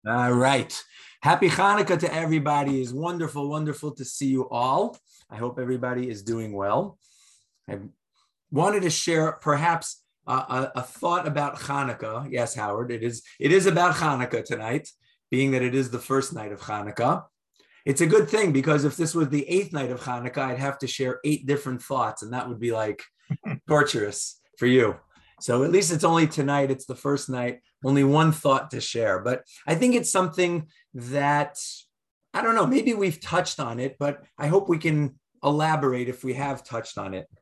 All right. Happy Hanukkah to everybody. It's wonderful, wonderful to see you all. I hope everybody is doing well. I wanted to share perhaps a thought about Hanukkah. Yes, Howard, it is about Hanukkah tonight, being that it is the first night of Hanukkah. It's a good thing because if this was the eighth night of Hanukkah, I'd have to share 8 different thoughts, and that would be like torturous for you. So at least it's only tonight. It's the first night, only one thought to share. But I think it's something that, I don't know, maybe we've touched on it, but I hope we can elaborate if we have touched on it.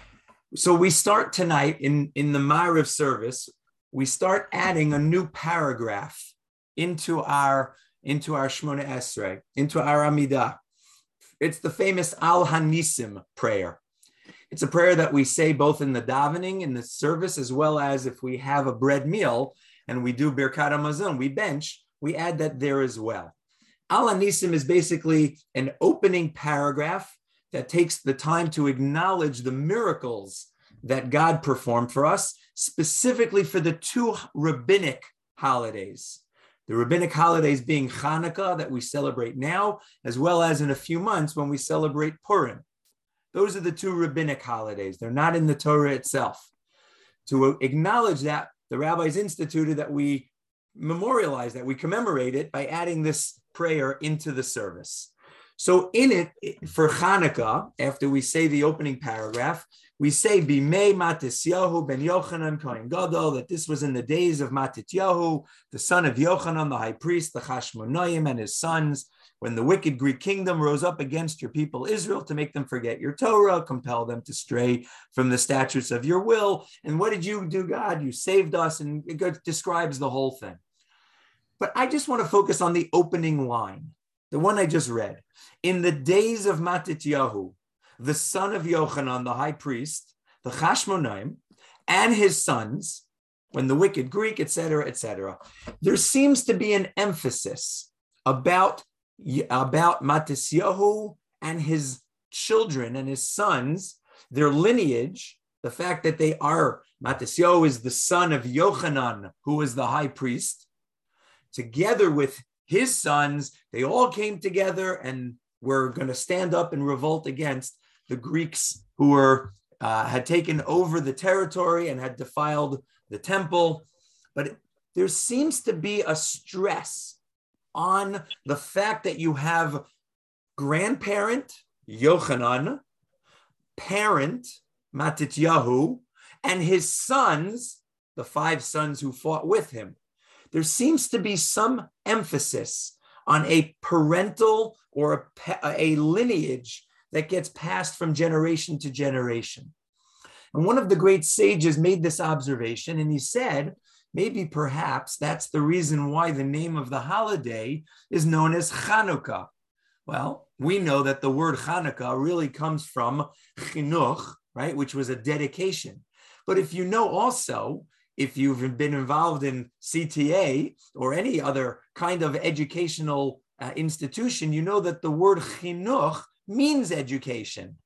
So we start tonight in the Ma'ariv service, we start adding a new paragraph into our Shmona Esrei, into our Amidah. It's the famous Al Hanisim prayer. It's a prayer that we say both in the davening, in the service, as well as if we have a bread meal and we do Birkat HaMazon, we bench, we add that there as well. Al Hanisim is basically an opening paragraph that takes the time to acknowledge the miracles that God performed for us, specifically for the 2 rabbinic holidays. The rabbinic holidays being Hanukkah, that we celebrate now, as well as in a few months when we celebrate Purim. Those are the 2 rabbinic holidays. They're not in the Torah itself. To acknowledge that, the rabbis instituted that we memorialize, that we commemorate it by adding this prayer into the service. So in it, for Hanukkah, after we say the opening paragraph, we say, Bimei Matisyahu ben Yochanan Kohen Gadol, that this was in the days of Matityahu, the son of Yochanan, the high priest, the Chashmonaim and his sons, when the wicked Greek kingdom rose up against your people Israel to make them forget your Torah, compel them to stray from the statutes of your will. And what did you do, God? You saved us, and it describes the whole thing. But I just want to focus on the opening line, the one I just read. In the days of Matityahu, the son of Yochanan, the high priest, the Chashmonaim, and his sons, when the wicked Greek, etc., there seems to be an emphasis about Matisyahu and his children and his sons, their lineage, the fact that Matisyahu is the son of Yochanan, who was the high priest, together with his sons, they all came together and were going to stand up and revolt against the Greeks who had taken over the territory and had defiled the temple. But there seems to be a stress on the fact that you have grandparent Yochanan, parent Matityahu, and his sons, the 5 sons who fought with him. There seems to be some emphasis on a parental or a lineage that gets passed from generation to generation. And one of the great sages made this observation, and he said, maybe perhaps that's the reason why the name of the holiday is known as Chanukah. Well, we know that the word Chanukah really comes from chinuch, right, which was a dedication. But if you know also, if you've been involved in CTA or any other kind of educational institution, you know that the word chinuch means education.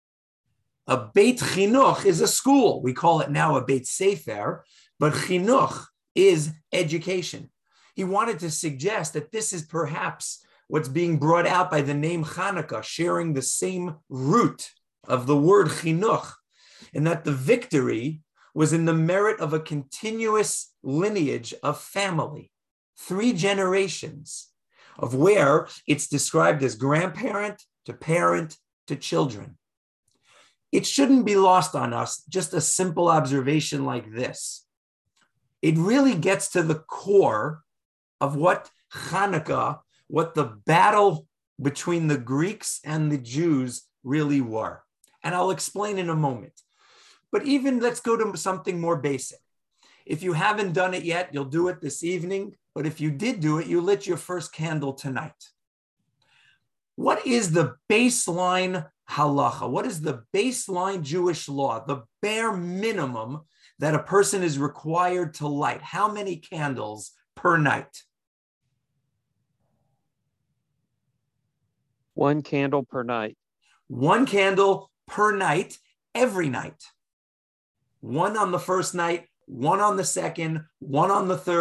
A Beit Chinuch is a school. We call it now a Beit Sefer, but Chinuch is education. He wanted to suggest that this is perhaps what's being brought out by the name Hanukkah, sharing the same root of the word Chinuch, and that the victory was in the merit of a continuous lineage of family, 3 generations, of where it's described as grandparent to parent to children. It shouldn't be lost on us, just a simple observation like this. It really gets to the core of what Hanukkah, what the battle between the Greeks and the Jews really were. And I'll explain in a moment. But even let's go to something more basic. If you haven't done it yet, you'll do it this evening. But if you did do it, you lit your first candle tonight. What is the baseline halacha? What is the baseline Jewish law, the bare minimum that a person is required to light? How many candles per night? 1 candle per night. 1 candle per night, every night. 1 on the first night, 1 on the second, 1 on the third,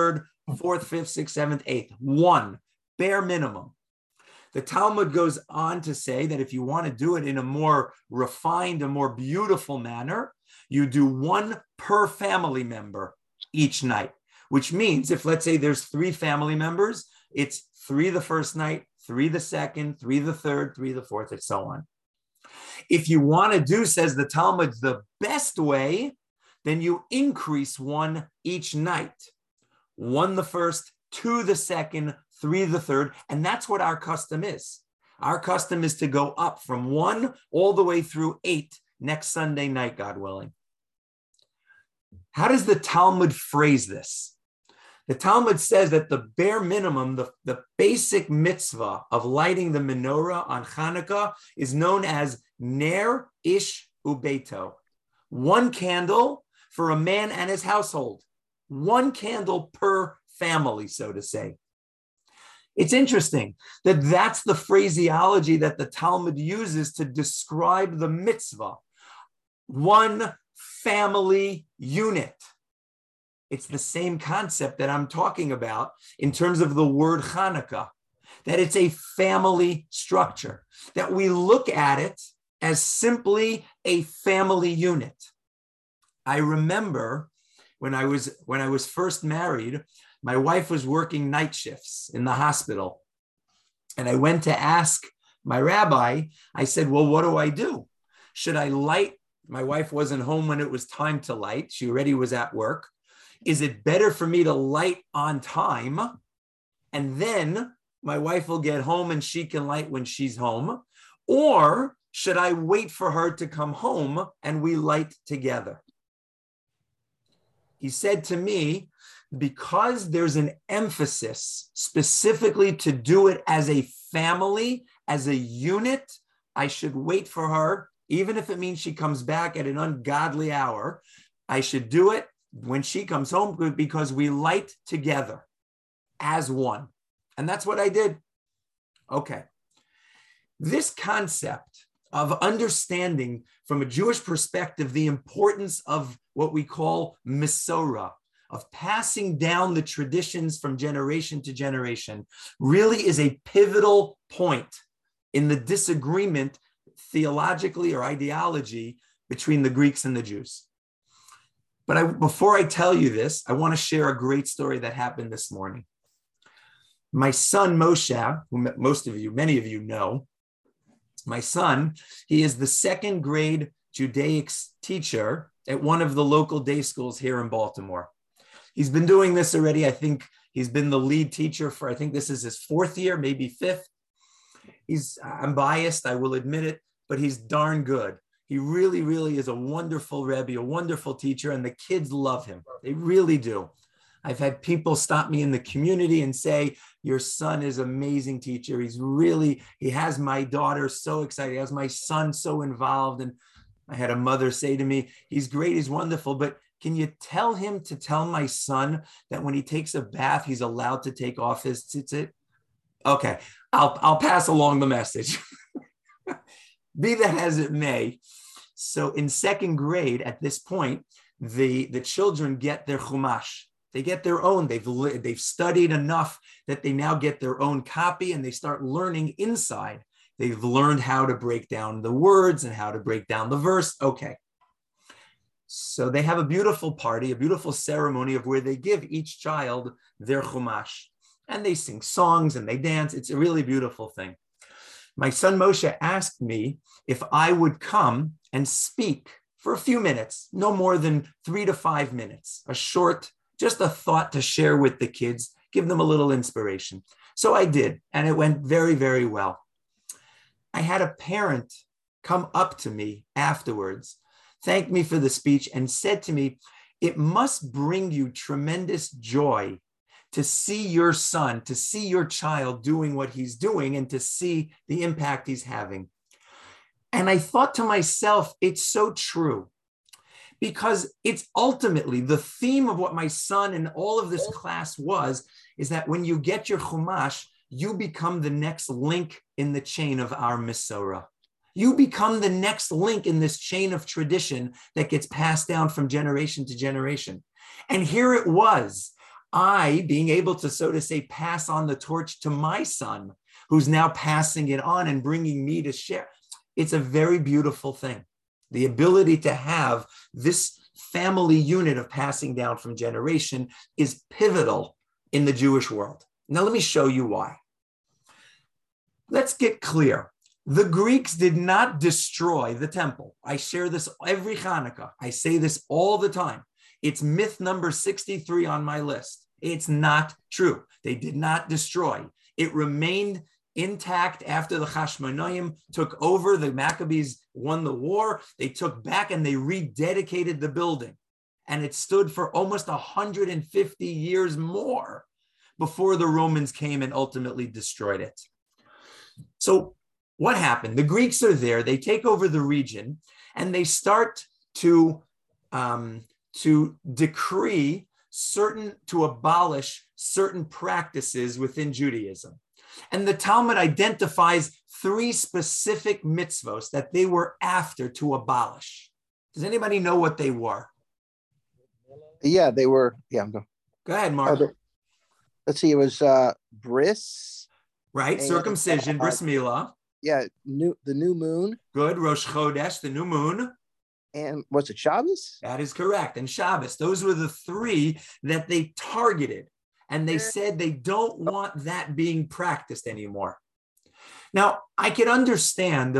fourth, fifth, sixth, seventh, eighth. One, bare minimum. The Talmud goes on to say that if you want to do it in a more refined, a more beautiful manner, you do one per family member each night, which means if, let's say, there's 3 family members, it's 3 the first night, 3 the second, 3 the third, 3 the fourth, and so on. If you want to do, says the Talmud, the best way, then you increase 1 each night. 1 the first, 2 the second, 3 the third, and that's what our custom is. Our custom is to go up from 1 all the way through 8 next Sunday night, God willing. How does the Talmud phrase this? The Talmud says that the bare minimum, the basic mitzvah of lighting the menorah on Hanukkah is known as Ner Ish Ubeito. 1 candle for a man and his household. 1 candle per family, so to say. It's interesting that that's the phraseology that the Talmud uses to describe the mitzvah. 1 family unit. It's the same concept that I'm talking about in terms of the word Hanukkah, that it's a family structure, that we look at it as simply a family unit. I remember when I was first married, my wife was working night shifts in the hospital. And I went to ask my rabbi, I said, well, what do I do? Should I light? My wife wasn't home when it was time to light. She already was at work. Is it better for me to light on time? And then my wife will get home and she can light when she's home. Or should I wait for her to come home and we light together? He said to me, because there's an emphasis specifically to do it as a family, as a unit, I should wait for her, even if it means she comes back at an ungodly hour. I should do it when she comes home because we light together as one. And that's what I did. Okay. This concept of understanding from a Jewish perspective the importance of what we call Mesorah, of passing down the traditions from generation to generation, really is a pivotal point in the disagreement theologically or ideology between the Greeks and the Jews. But before I tell you this, I want to share a great story that happened this morning. My son Moshe, who many of you know, my son, he is the 2nd grade Judaics teacher at one of the local day schools here in Baltimore. He's been doing this already. I think he's been the lead teacher for, I think this is his 4th year, maybe 5th. I'm biased, I will admit it, but he's darn good. He really, really is a wonderful Rebbe, a wonderful teacher, and the kids love him. They really do. I've had people stop me in the community and say, your son is an amazing teacher. He has my daughter so excited. He has my son so involved. And I had a mother say to me, he's great, he's wonderful, but can you tell him to tell my son that when he takes a bath, he's allowed to take off his tzitzit? Okay, I'll pass along the message. Be that as it may. So in 2nd grade, at this point, the children get their chumash. They get their own. They've studied enough that they now get their own copy and they start learning inside. They've learned how to break down the words and how to break down the verse. Okay. So they have a beautiful party, a beautiful ceremony of where they give each child their chumash. And they sing songs and they dance. It's a really beautiful thing. My son Moshe asked me if I would come and speak for a few minutes, no more than 3 to 5 minutes, just a thought to share with the kids, give them a little inspiration. So I did, and it went very, very well. I had a parent come up to me afterwards, thanked me for the speech, and said to me, it must bring you tremendous joy to see your son, to see your child doing what he's doing and to see the impact he's having. And I thought to myself, it's so true, because it's ultimately the theme of what my son and all of this class is that when you get your chumash, you become the next link in the chain of our Mesorah. You become the next link in this chain of tradition that gets passed down from generation to generation. And here it was. I being able to, so to say, pass on the torch to my son, who's now passing it on and bringing me to share. It's a very beautiful thing. The ability to have this family unit of passing down from generation is pivotal in the Jewish world. Now, let me show you why. Let's get clear. The Greeks did not destroy the temple. I share this every Hanukkah. I say this all the time. It's myth number 63 on my list. It's not true. They did not destroy. It remained intact after the Hashmonaim took over. The Maccabees won the war. They took back and they rededicated the building. And it stood for almost 150 years more before the Romans came and ultimately destroyed it. So what happened? The Greeks are there. They take over the region and they start to decree to abolish certain practices within Judaism. And the Talmud identifies 3 specific mitzvos that they were after to abolish. Does anybody know what they were? Yeah, they were. Yeah, go ahead, Mark. Let's see. It was bris. Right, circumcision, bris milah. Yeah, the new moon. Good, Rosh Chodesh, the new moon. And was it Shabbos? That is correct. And Shabbos. Those were the 3 that they targeted. And they said they don't want that being practiced anymore. Now, I can understand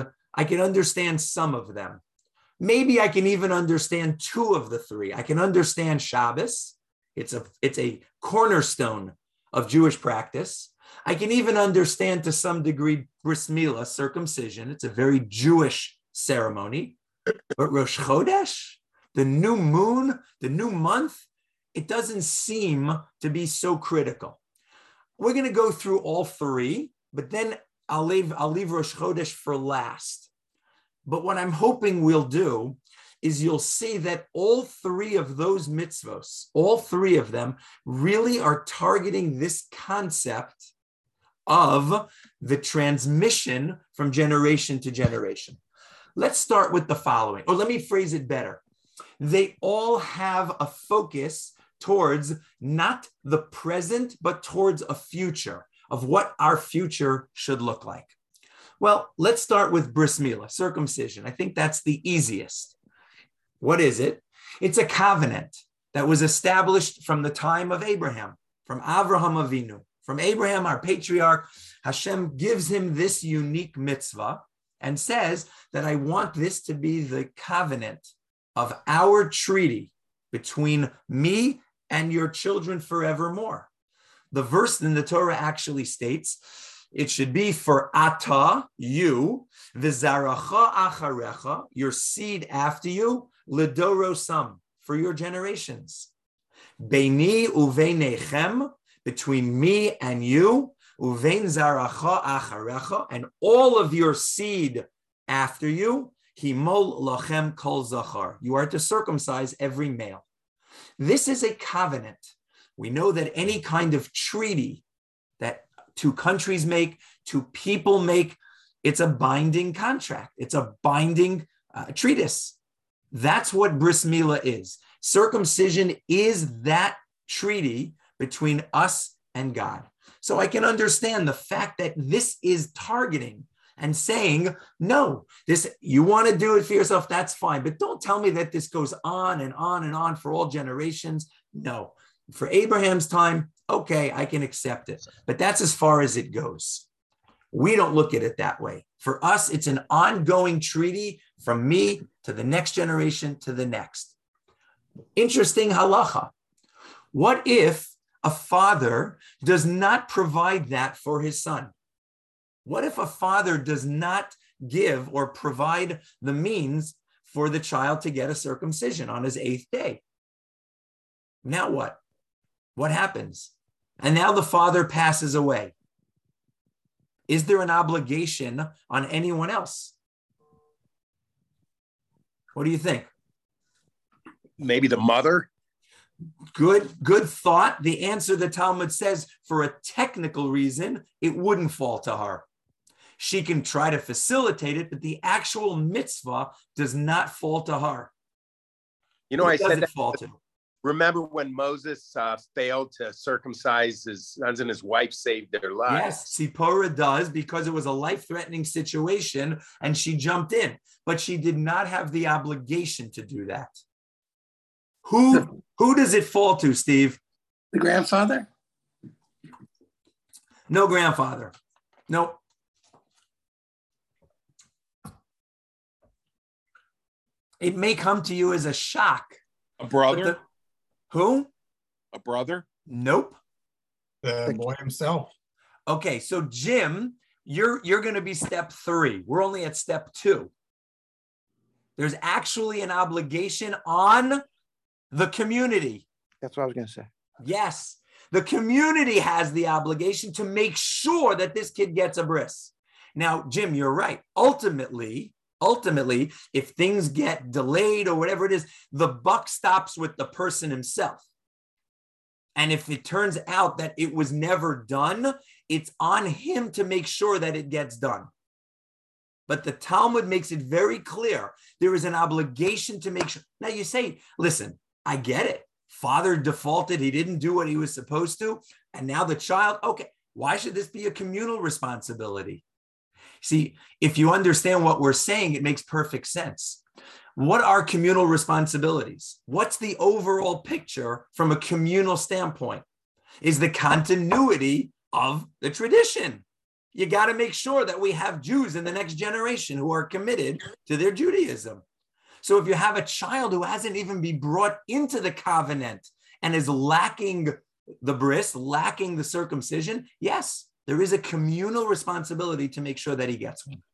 some of them. Maybe I can even understand 2 of the 3. I can understand Shabbos. It's a cornerstone of Jewish practice. I can even understand to some degree bris milah, circumcision. It's a very Jewish ceremony. But Rosh Chodesh, the new moon, the new month, it doesn't seem to be so critical. We're going to go through all 3, but then I'll leave Rosh Chodesh for last. But what I'm hoping we'll do is you'll see that all 3 of those mitzvos, all 3 of them really are targeting this concept of the transmission from generation to generation. Let's start with the following, or let me phrase it better. They all have a focus towards not the present, but towards a future of what our future should look like. Well, let's start with bris milah, circumcision. I think that's the easiest. What is it? It's a covenant that was established from the time of Abraham, from Avraham Avinu. From Abraham, our patriarch, Hashem gives him this unique mitzvah and says that I want this to be the covenant of our treaty between me and your children forevermore. The verse in the Torah actually states, it should be for ata, you, v'zaracha acharecha, your seed after you, l'dorosam, for your generations. Beini uveinechem, between me and you, uvein zaracha acharecha, and all of your seed after you, himol lachem kol zachar. You are to circumcise every male. This is a covenant. We know that any kind of treaty that 2 countries make, 2 people make, it's a binding contract. It's a binding treatise. That's what bris milah is. Circumcision is that treaty between us and God. So I can understand the fact that this is targeting and saying, no, you want to do it for yourself, that's fine. But don't tell me that this goes on and on and on for all generations. No. For Abraham's time, okay, I can accept it. But that's as far as it goes. We don't look at it that way. For us, it's an ongoing treaty from me to the next generation to the next. Interesting halacha. What if a father does not provide that for his son? What if a father does not give or provide the means for the child to get a circumcision on his 8th day? Now what? What happens? And now the father passes away. Is there an obligation on anyone else? What do you think? Maybe the mother? Good thought. The answer, the Talmud says, for a technical reason, it wouldn't fall to her. She can try to facilitate it, but the actual mitzvah does not fall to her. You know, I said that. Fall to? Remember when Moses failed to circumcise his sons and his wife saved their lives? Yes, Zipporah does, because it was a life-threatening situation and she jumped in, but she did not have the obligation to do that. Who does it fall to, Steve? The grandfather? No grandfather. No. It may come to you as a shock. A brother? Who? A brother? Nope. The boy himself. Okay, so Jim, you're going to be step 3. We're only at step 2. There's actually an obligation on the community. That's what I was going to say. Yes, the community has the obligation to make sure that this kid gets a bris. Now, Jim, you're right. Ultimately, if things get delayed or whatever it is, the buck stops with the person himself. And if it turns out that it was never done, it's on him to make sure that it gets done. But the Talmud makes it very clear there is an obligation to make sure. Now you say, listen, I get it. Father defaulted. He didn't do what he was supposed to. And now the child, okay, why should this be a communal responsibility? See, if you understand what we're saying, it makes perfect sense. What are communal responsibilities? What's the overall picture from a communal standpoint? Is the continuity of the tradition. You got to make sure that we have Jews in the next generation who are committed to their Judaism. So if you have a child who hasn't even been brought into the covenant and is lacking the bris, lacking the circumcision, yes, there is a communal responsibility to make sure that he gets one.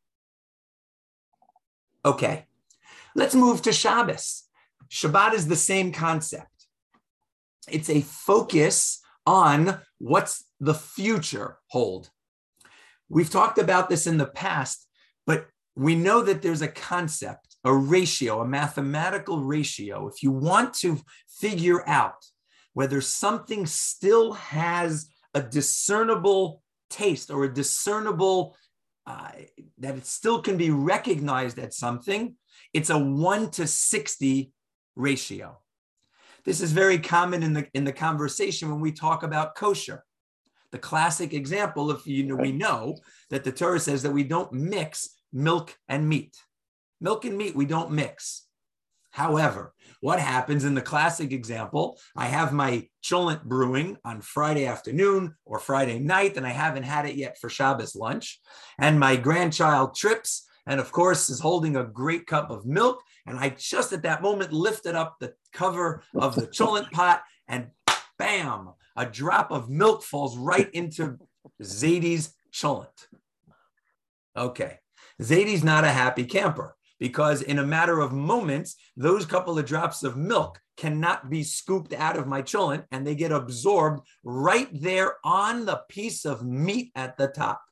Okay, let's move to Shabbos. Shabbat is the same concept. It's a focus on what's the future hold. We've talked about this in the past, but we know that there's a concept, a ratio, a mathematical ratio. If you want to figure out whether something still has a discernible taste or a discernible, that it still can be recognized as something, it's a 1:60 ratio. This is very common in the conversation when we talk about kosher. The classic example, if you know, we know that the Torah says that we don't mix milk and meat. Milk and meat, we don't mix. However, what happens in the classic example, I have my cholent brewing on Friday afternoon or Friday night, and I haven't had it yet for Shabbos lunch. And my grandchild trips and, of course, is holding a great cup of milk. And I just at that moment lifted up the cover of the cholent pot and bam, a drop of milk falls right into Zadie's cholent. Okay, Zadie's not a happy camper because in a matter of moments, those couple of drops of milk cannot be scooped out of my cholent and they get absorbed right there on the piece of meat at the top.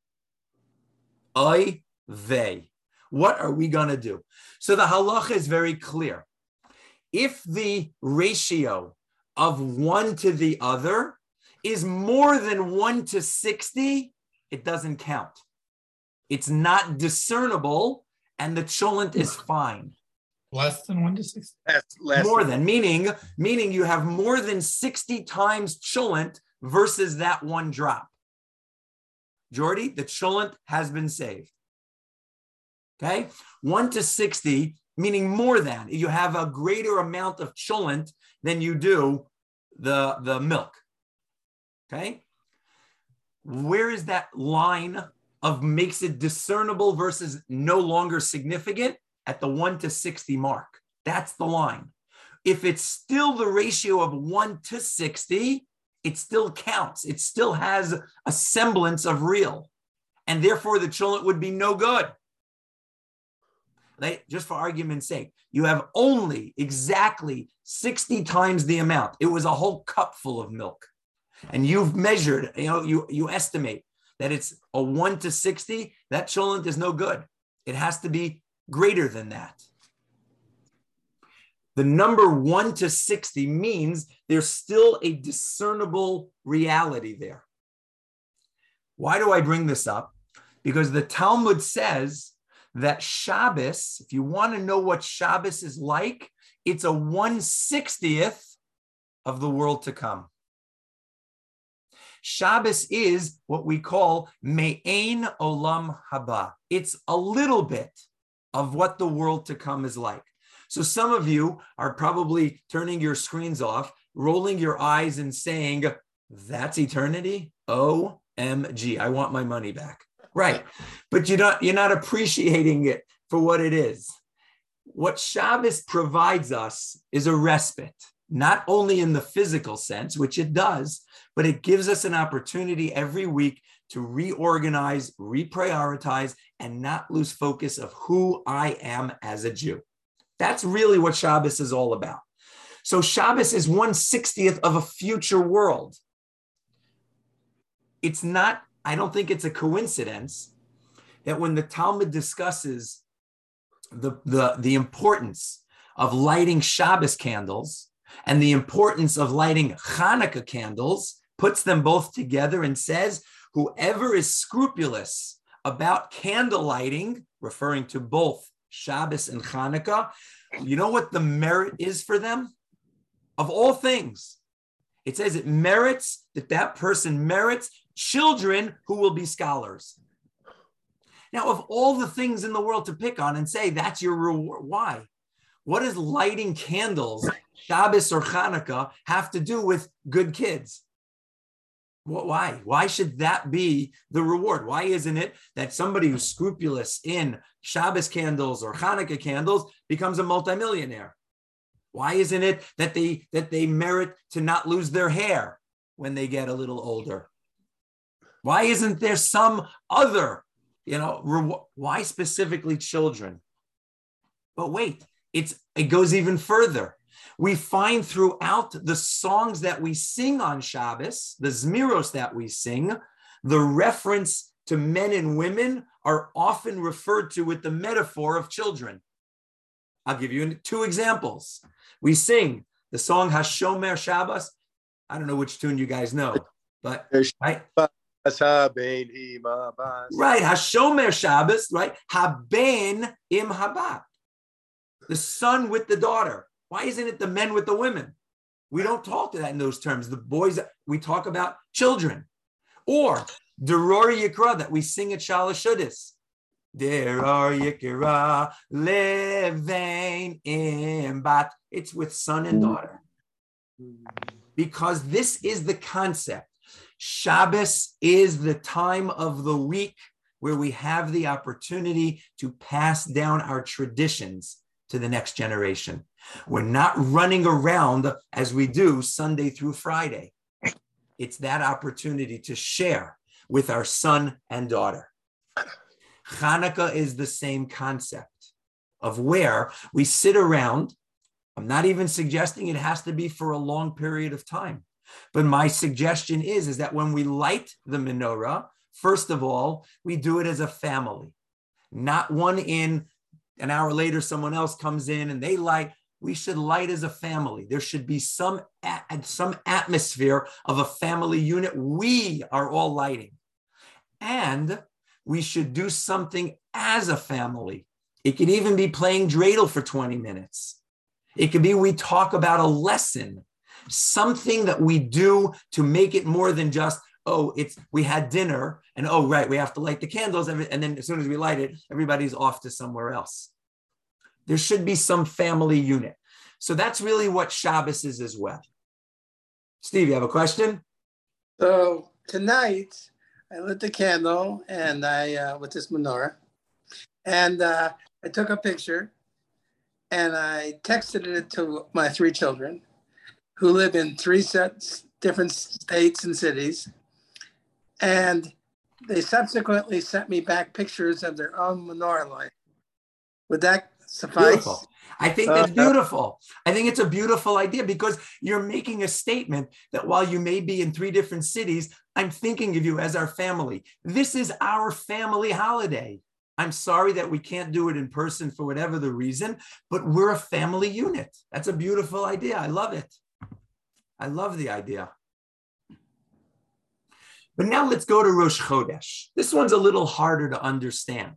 Oy vey. What are we going to do? So the halacha is very clear. If the ratio of one to the other is more than 1:60, it doesn't count. It's not discernible, and the cholent is fine. Less than 1:60? More than, meaning you have more than 60 times cholent versus that one drop. Jordy, the cholent has been saved. Okay? 1:60, meaning more than. You have a greater amount of cholent than you do the milk. Okay? Where is that line of makes it discernible versus no longer significant? At the 1:60 mark. That's the line. If it's still the ratio of 1:60, it still counts. It still has a semblance of real. And therefore the cholent would be no good. Just for argument's sake, you have only exactly 60 times the amount. It was a whole cup full of milk. And you've measured, you estimate that it's a 1:60, that cholent is no good. It has to be greater than that. The number 1:60 means there's still a discernible reality there. Why do I bring this up? Because the Talmud says that Shabbos, if you want to know what Shabbos is like, it's a 1/60th of the world to come. Shabbos is what we call me'ein olam haba. It's a little bit of what the world to come is like. So some of you are probably turning your screens off, rolling your eyes and saying, that's eternity? OMG, I want my money back. Right. But you're not appreciating it for what it is. What Shabbos provides us is a respite, not only in the physical sense, which it does, but it gives us an opportunity every week to reorganize, reprioritize, and not lose focus of who I am as a Jew. That's really what Shabbos is all about. So Shabbos is 1/60th of a future world. It's not, I don't think it's a coincidence that when the Talmud discusses the importance of lighting Shabbos candles and the importance of lighting Hanukkah candles, puts them both together and says, whoever is scrupulous about candle lighting, referring to both Shabbos and Hanukkah, you know what the merit is for them? Of all things, it says it merits, that person merits children who will be scholars. Now, of all the things in the world to pick on and say that's your reward, why? What does lighting candles, Shabbos or Hanukkah, have to do with good kids? Why? Why should that be the reward? Why isn't it that somebody who's scrupulous in Shabbos candles or Hanukkah candles becomes a multimillionaire? Why isn't it that they merit to not lose their hair when they get a little older? Why isn't there some other, why specifically children? But wait, it goes even further. We find throughout the songs that we sing on Shabbos, the Zmiros that we sing, the reference to men and women are often referred to with the metaphor of children. I'll give you 2 examples. We sing the song Hashomer Shabbos. I don't know which tune you guys know, but right, Hashomer Shabbos, right? Haben im habat, the son with the daughter. Why isn't it the men with the women? We don't talk to that in those terms. The boys, we talk about children. Or Deror Yikra that we sing at Shalosh Shuddis. Deror Yikra levein imbat. It's with son and daughter. Because this is the concept. Shabbos is the time of the week where we have the opportunity to pass down our traditions to the next generation. We're not running around as we do Sunday through Friday. It's that opportunity to share with our son and daughter. Hanukkah is the same concept of where we sit around. I'm not even suggesting it has to be for a long period of time. But my suggestion is that when we light the menorah, first of all, we do it as a family, not one in. An hour later, someone else comes in and they light. We should light as a family. There should be some atmosphere of a family unit. We are all lighting. And we should do something as a family. It could even be playing dreidel for 20 minutes. It could be we talk about a lesson, something that we do to make it more than just, we had dinner and right, we have to light the candles. And then as soon as we light it, everybody's off to somewhere else. There should be some family unit. So that's really what Shabbos is as well. Steve, you have a question? So tonight I lit the candle and I with this menorah, and I took a picture and I texted it to my 3 children who live in 3 different states and cities. And they subsequently sent me back pictures of their own menorah light. Would that suffice? Beautiful. I think that's beautiful. I think it's a beautiful idea because you're making a statement that while you may be in 3 different cities, I'm thinking of you as our family. This is our family holiday. I'm sorry that we can't do it in person for whatever the reason, but we're a family unit. That's a beautiful idea. I love it. I love the idea. But now let's go to Rosh Chodesh. This one's a little harder to understand.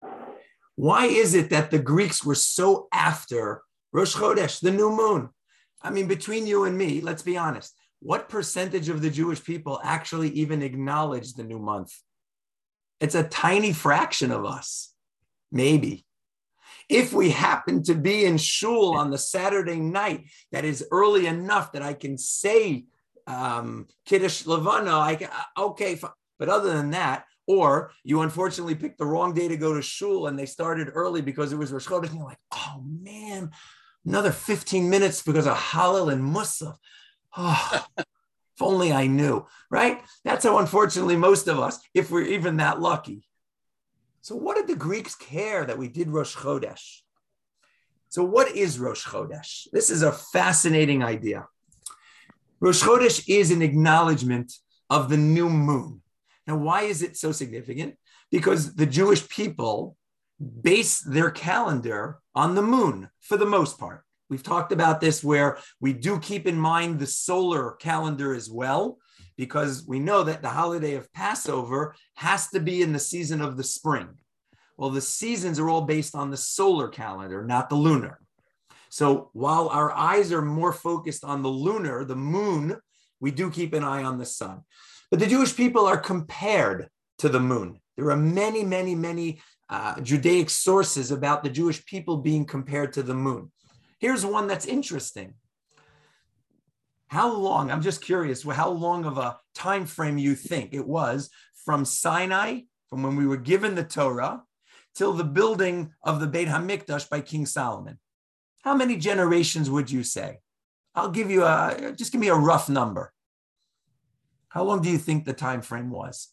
Why is it that the Greeks were so after Rosh Chodesh, the new moon? I mean, between you and me, let's be honest. What percentage of the Jewish people actually even acknowledge the new month? It's a tiny fraction of us, maybe. If we happen to be in shul on the Saturday night that is early enough that I can say Kiddush Levana, okay, but other than that, or you unfortunately picked the wrong day to go to shul and they started early because it was Rosh Chodesh, and you're like, oh man, another 15 minutes because of Hallel and Musaf. Oh, if only I knew, right? That's how unfortunately most of us, if we're even that lucky. So what did the Greeks care that we did Rosh Chodesh? So what is Rosh Chodesh? This is a fascinating idea. Rosh Chodesh is an acknowledgement of the new moon. Now, why is it so significant? Because the Jewish people base their calendar on the moon for the most part. We've talked about this where we do keep in mind the solar calendar as well, because we know that the holiday of Passover has to be in the season of the spring. Well, the seasons are all based on the solar calendar, not the lunar. So while our eyes are more focused on the lunar, the moon, we do keep an eye on the sun. But the Jewish people are compared to the moon. There are many, many, many Judaic sources about the Jewish people being compared to the moon. Here's one that's interesting. How long, I'm just curious, how long of a time frame you think it was from Sinai, from when we were given the Torah, till the building of the Beit HaMikdash by King Solomon? How many generations would you say? I'll give you just give me a rough number. How long do you think the time frame was?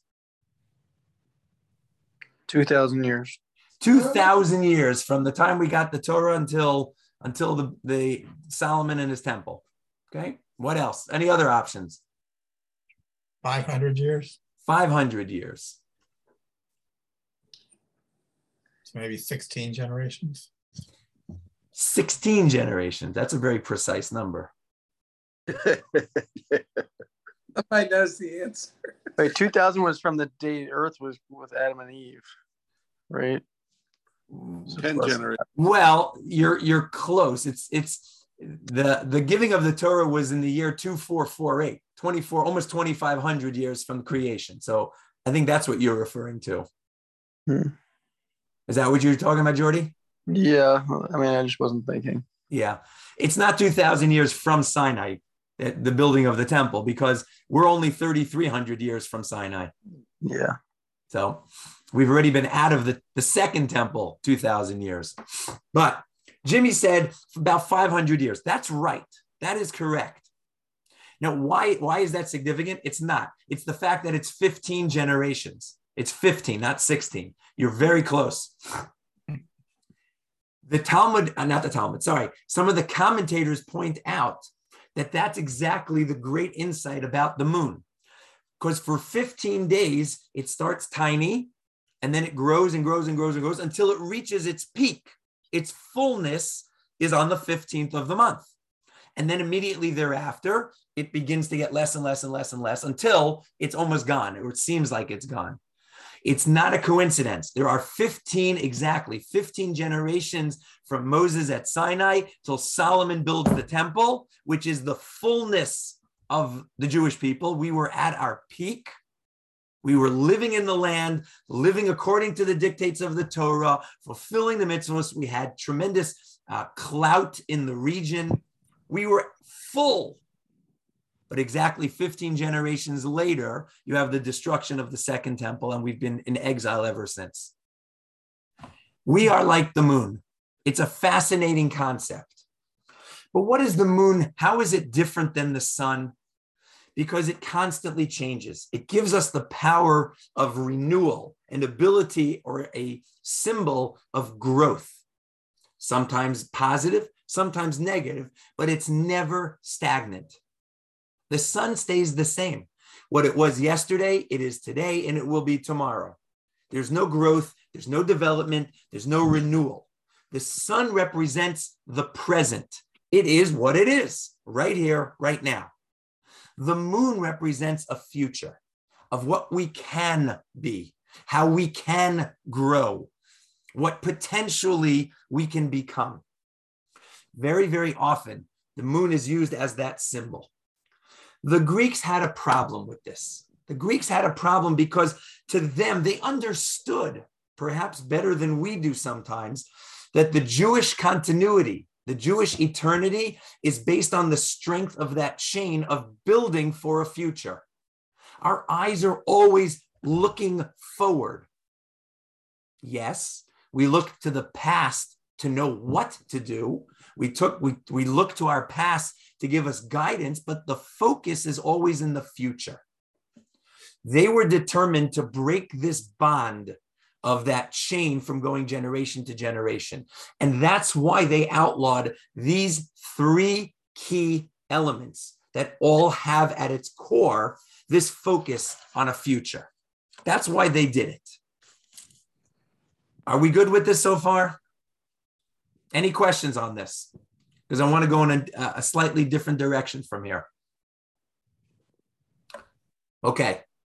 2,000 years. 2,000 years from the time we got the Torah until the Solomon and his temple. Okay. What else? Any other options? 500 years. 500 years. So maybe 16 generations. 16 generations. That's a very precise number. Nobody knows the answer. Wait, 2,000 was from the day Earth was with Adam and Eve, right? 10 generations. Well, you're close. It's the giving of the Torah was in the year 2448, 24, almost 2,500 years from creation. So I think that's what you're referring to. Is that what you're talking about, Jordy? Yeah, I mean, I just wasn't thinking. Yeah, it's not 2,000 years from Sinai, the building of the temple, because we're only 3,300 years from Sinai. Yeah. So we've already been out of the second temple 2,000 years. But Jimmy said about 500 years. That's right. That is correct. Now, why is that significant? It's not. It's the fact that it's 15 generations. It's 15, not 16. You're very close. The Talmud, not the Talmud, sorry. Some of the commentators point out that that's exactly the great insight about the moon. Because for 15 days, it starts tiny, and then it grows and grows and grows and grows until it reaches its peak. Its fullness is on the 15th of the month. And then immediately thereafter, it begins to get less and less and less and less until it's almost gone, or it seems like it's gone. It's not a coincidence. There are 15 generations from Moses at Sinai till Solomon builds the temple, which is the fullness of the Jewish people. We were at our peak. We were living in the land, living according to the dictates of the Torah, fulfilling the mitzvahs. We had tremendous clout in the region. We were full. But exactly 15 generations later, you have the destruction of the second temple, and we've been in exile ever since. We are like the moon. It's a fascinating concept. But what is the moon? How is it different than the sun? Because it constantly changes. It gives us the power of renewal, an ability or a symbol of growth. Sometimes positive, sometimes negative, but it's never stagnant. The sun stays the same. What it was yesterday, it is today, and it will be tomorrow. There's no growth, there's no development, there's no renewal. The sun represents the present. It is what it is, right here, right now. The moon represents a future of what we can be, how we can grow, what potentially we can become. Very, very often, The moon is used as that symbol. The Greeks had a problem with this. The Greeks had a problem because to them, they understood, perhaps better than we do sometimes, that the Jewish continuity, the Jewish eternity is based on the strength of that chain of building for a future. Our eyes are always looking forward. Yes, we look to the past to know what to do. We look to our past to give us guidance, but the focus is always in the future. They were determined to break this bond of that chain from going generation to generation. And that's why they outlawed these three key elements that all have at its core this focus on a future. That's why they did it. Are we good with this so far? Any questions on this? Because I want to go in a slightly different direction from here. Okay.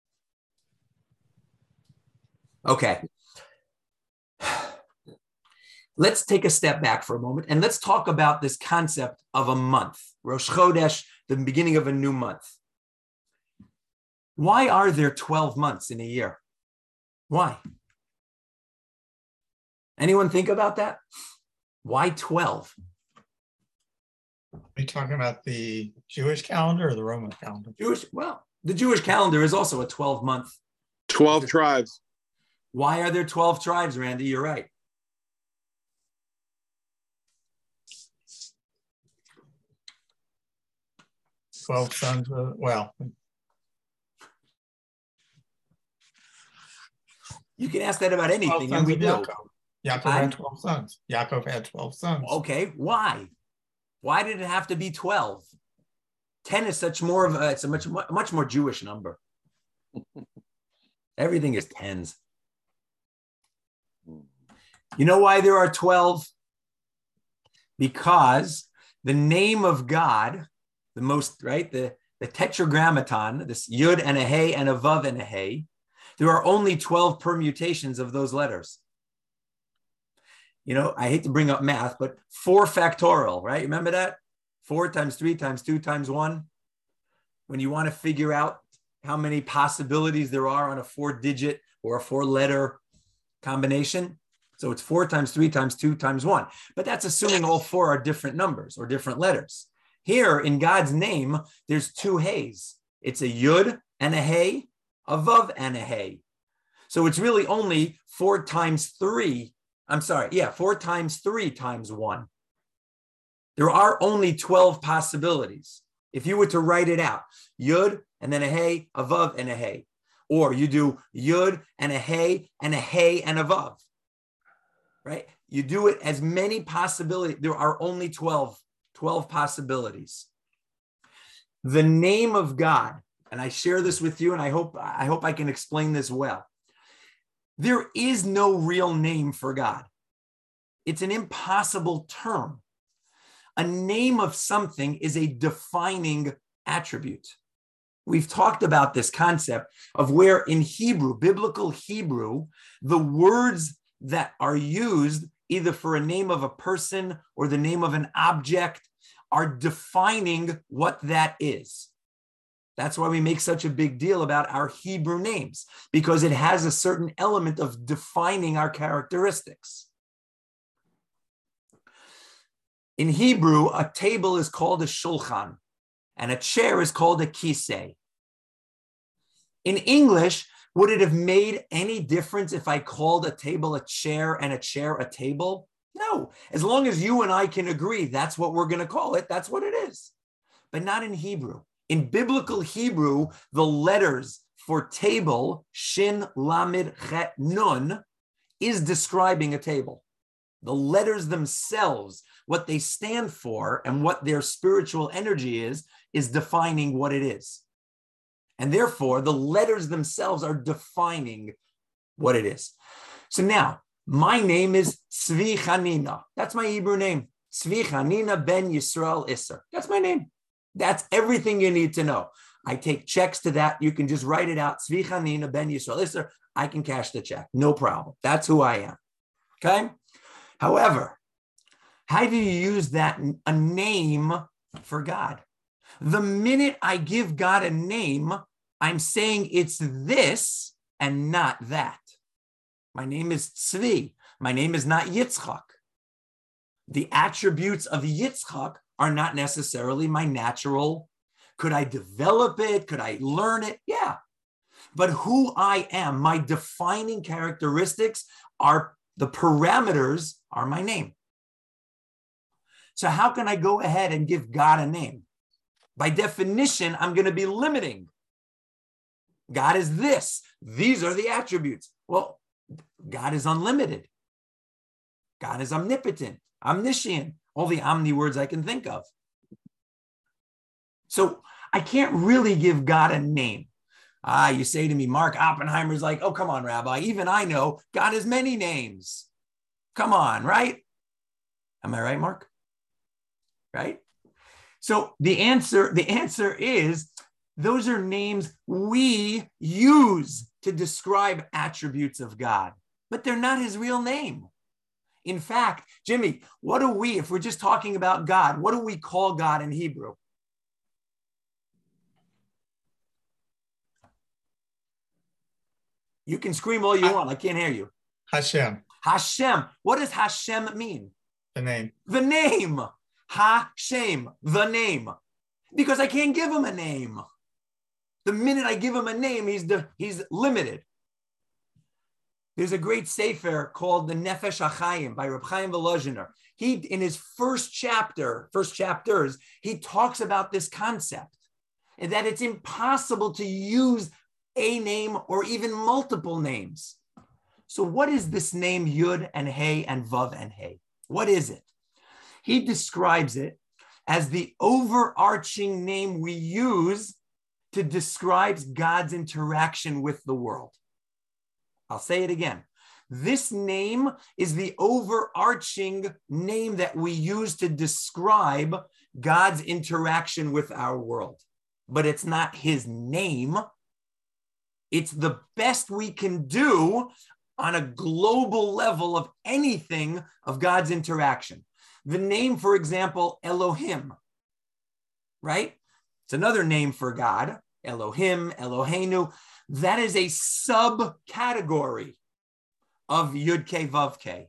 Let's take a step back for a moment and let's talk about this concept of a month. Rosh Chodesh, the beginning of a new month. Why are there 12 months in a year? Why? Anyone think about that? Why 12? Are you talking about the Jewish calendar or the Roman calendar? The Jewish calendar is also a 12-month. 12 tribes. Why are there 12 tribes, Randy? You're right. Twelve sons. You can ask that about anything, and we do. Yaakov had 12 sons. Yaakov had 12 sons. Okay, why? Why did it have to be 12? 10 is it's a much more Jewish number. Everything is tens. You know why there are 12? Because the name of God, the tetragrammaton, this Yud and a Hey and a Vav and a Hey, there are only 12 permutations of those letters. I hate to bring up math, but 4 factorial, right? Remember that? 4 times 3 times 2 times 1. When you want to figure out how many possibilities there are on a 4-digit or a 4-letter combination. So it's 4 times 3 times 2 times 1. But that's assuming all 4 are different numbers or different letters. Here in God's name, there's 2 Heys. It's a Yud and a Hey, a Vav and a Hey. So it's really only 4 times 3 times 1. There are only 12 possibilities. If you were to write it out, Yud and then a Hey, a Vav and a Hey. Or you do Yud and a Hey and a Hey and a Vav. Right? You do it as many possibilities. There are only 12 possibilities. The name of God, and I share this with you, and I hope I can explain this well. There is no real name for God. It's an impossible term. A name of something is a defining attribute. We've talked about this concept of where in Hebrew, biblical Hebrew, the words that are used either for a name of a person or the name of an object are defining what that is. That's why we make such a big deal about our Hebrew names, because it has a certain element of defining our characteristics. In Hebrew, a table is called a shulchan, and a chair is called a kisei. In English, would it have made any difference if I called a table a chair and a chair a table? No. As long as you and I can agree that's what we're going to call it, that's what it is. But not in Hebrew. In biblical Hebrew, the letters for table, shin, lamed, chet, nun, is describing a table. The letters themselves, what they stand for and what their spiritual energy is defining what it is. And therefore, the letters themselves are defining what it is. So now, my name is Tzvi Chanina. That's my Hebrew name. Tzvi Chanina ben Yisrael Isser. That's my name. That's everything you need to know. I take checks to that. You can just write it out. Tzvi Chanina ben Yisrael Isser. I can cash the check. No problem. That's who I am. Okay? However, how do you use that, a name for God. The minute I give God a name, I'm saying it's this and not that. My name is Tzvi. My name is not Yitzchak. The attributes of Yitzchak are not necessarily my natural. Could I develop it? Could I learn it? Yeah. But who I am, my defining characteristics are the parameters are my name. So how can I go ahead and give God a name? By definition, I'm going to be limiting. God is this. These are the attributes. Well, God is unlimited. God is omnipotent, omniscient, all the omni words I can think of. So I can't really give God a name. You say to me, Mark Oppenheimer's like, oh, come on, Rabbi. Even I know God has many names. Come on, right? Am I right, Mark? Right? So the answer is those are names we use to describe attributes of God, but they're not his real name. In fact, Jimmy, what do we, if we're just talking about God, what do we call God in Hebrew? You can scream all you want. I can't hear you. Hashem. Hashem. What does Hashem mean? The name. The name. Hashem. The name. Because I can't give him a name. The minute I give him a name, he's limited. There's a great sefer called the Nefesh HaChaim by Reb Chaim Volozhiner. He, in his first chapters, he talks about this concept and that it's impossible to use a name or even multiple names. So what is this name Yud and Hey and Vav and Hey? What is it? He describes it as the overarching name we use to describe God's interaction with the world. I'll say it again. This name is the overarching name that we use to describe God's interaction with our world. But it's not his name. It's the best we can do on a global level of anything of God's interaction. The name, for example, Elohim, right? It's another name for God, Elohim, Eloheinu. That is a subcategory of Yud-Kei Vav-Kei.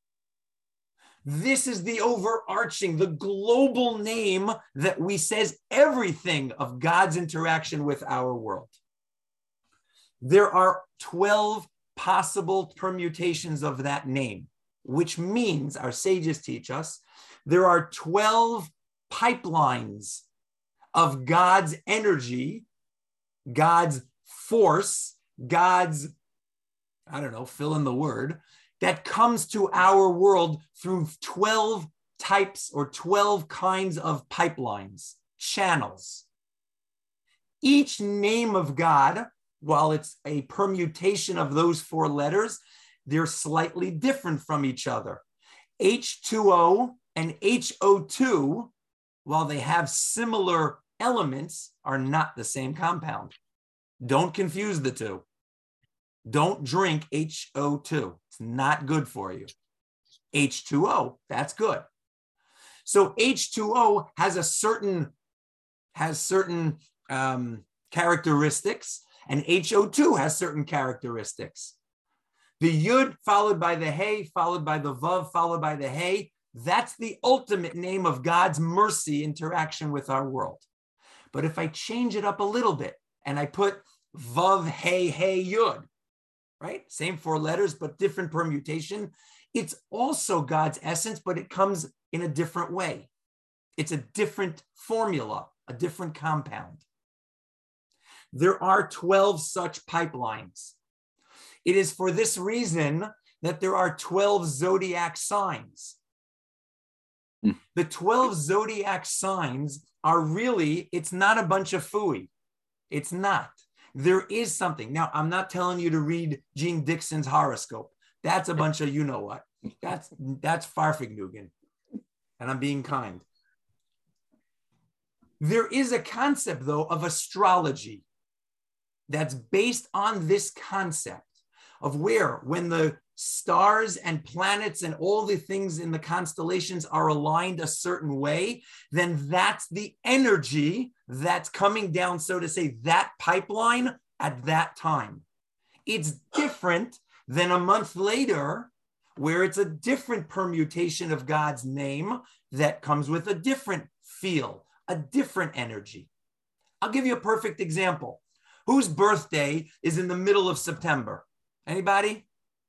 This is the overarching, the global name that we says everything of God's interaction with our world. There are 12 possible permutations of that name, which means, our sages teach us, there are 12 pipelines of God's energy, God's force, God's, I don't know, fill in the word, that comes to our world through 12 types or 12 kinds of pipelines, channels. Each name of God, while it's a permutation of those 4 letters, they're slightly different from each other. H2O and HO2, while they have similar elements, are not the same compound. Don't confuse the two. Don't drink HO2. It's not good for you. H2O, that's good. So H2O has certain characteristics, and HO2 has certain characteristics. The Yud followed by the Hey, followed by the Vav, followed by the Hey, that's the ultimate name of God's mercy interaction with our world. But if I change it up a little bit and I put Vav, Hey, Hey, Yud, right? Same 4 letters, but different permutation. It's also God's essence, but it comes in a different way. It's a different formula, a different compound. There are 12 such pipelines. It is for this reason that there are 12 zodiac signs. The 12 zodiac signs are really, it's not a bunch of phooey. It's not. There is something. Now, I'm not telling you to read Gene Dixon's horoscope. That's a bunch of you-know-what. That's Farfignugan. And I'm being kind. There is a concept, though, of astrology that's based on this concept of where, when the stars and planets and all the things in the constellations are aligned a certain way, then that's the energy that's coming down, so to say, that pipeline at that time. It's different than a month later, where it's a different permutation of God's name that comes with a different feel, a different energy. I'll give you a perfect example. Whose birthday is in the middle of September? Anybody?